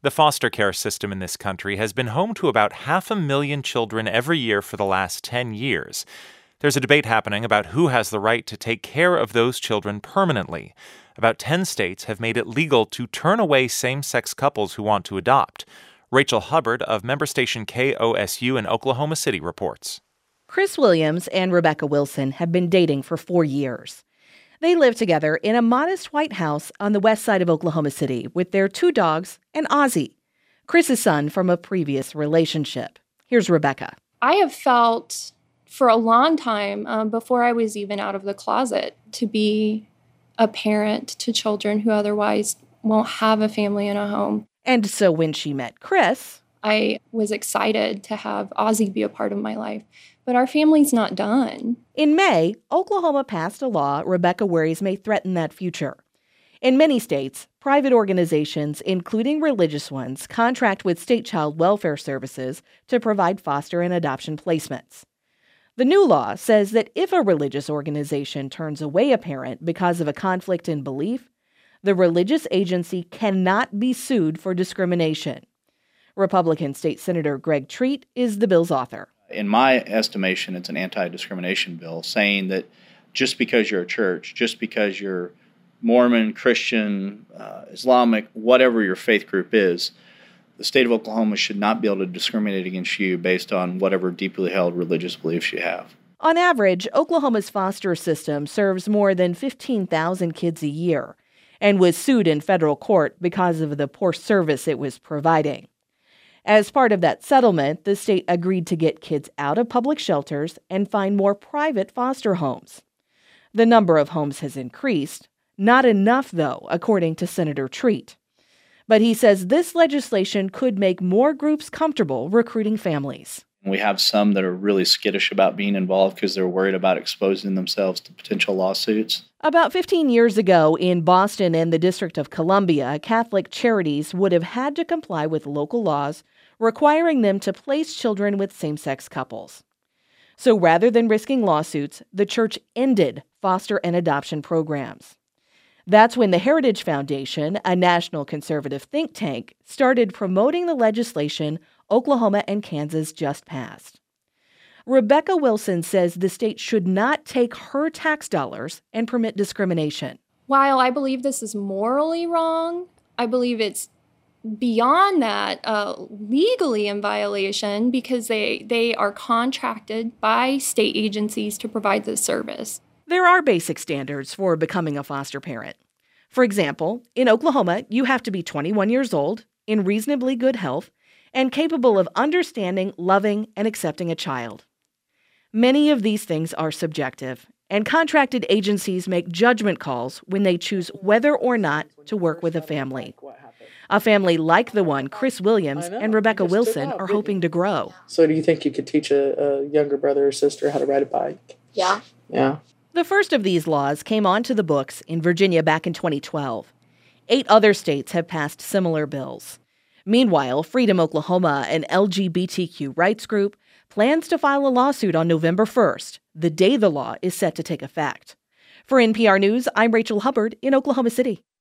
The foster care system in this country has been home to about 500,000 children every year for the last 10 years. There's a debate happening about who has the right to take care of those children permanently. About 10 states have made it legal to turn away same-sex couples who want to adopt. Rachel Hubbard of member station KOSU in Oklahoma City reports. Chris Williams and Rebecca Wilson have been dating for 4 years. They live together in a modest white house on the west side of Oklahoma City with their 2 dogs and Ozzy, Chris's son from a previous relationship. Here's Rebecca. I have felt for a long time, before I was even out of the closet, to be a parent to children who otherwise won't have a family and a home. And so when she met Chris, I was excited to have Ozzy be a part of my life. But our family's not done. In May, Oklahoma passed a law Rebecca worries may threaten that future. In many states, private organizations, including religious ones, contract with state child welfare services to provide foster and adoption placements. The new law says that if a religious organization turns away a parent because of a conflict in belief, the religious agency cannot be sued for discrimination. Republican State Senator Greg Treat is the bill's author. In my estimation, it's an anti-discrimination bill saying that just because you're a church, just because you're Mormon, Christian, Islamic, whatever your faith group is, the state of Oklahoma should not be able to discriminate against you based on whatever deeply held religious beliefs you have. On average, Oklahoma's foster system serves more than 15,000 kids a year and was sued in federal court because of the poor service it was providing. As part of that settlement, the state agreed to get kids out of public shelters and find more private foster homes. The number of homes has increased, not enough, though, according to Senator Treat. But he says this legislation could make more groups comfortable recruiting families. We have some that are really skittish about being involved because they're worried about exposing themselves to potential lawsuits. About 15 years ago in Boston and the District of Columbia, Catholic charities would have had to comply with local laws requiring them to place children with same-sex couples. So rather than risking lawsuits, the church ended foster and adoption programs. That's when the Heritage Foundation, a national conservative think tank, started promoting the legislation Oklahoma and Kansas just passed. Rebecca Wilson says the state should not take her tax dollars and permit discrimination. While I believe this is morally wrong, I believe it's beyond that legally in violation because they are contracted by state agencies to provide this service. There are basic standards for becoming a foster parent. For example, in Oklahoma, you have to be 21 years old, in reasonably good health, and capable of understanding, loving, and accepting a child. Many of these things are subjective, and contracted agencies make judgment calls when they choose whether or not to work with a family. A family like the one Chris Williams and Rebecca Wilson are hoping to grow. So do you think you could teach a younger brother or sister how to ride a bike? Yeah. Yeah. The first of these laws came onto the books in Virginia back in 2012. 8 other states have passed similar bills. Meanwhile, Freedom Oklahoma, an LGBTQ rights group, plans to file a lawsuit on November 1st, the day the law is set to take effect. For NPR News, I'm Rachel Hubbard in Oklahoma City.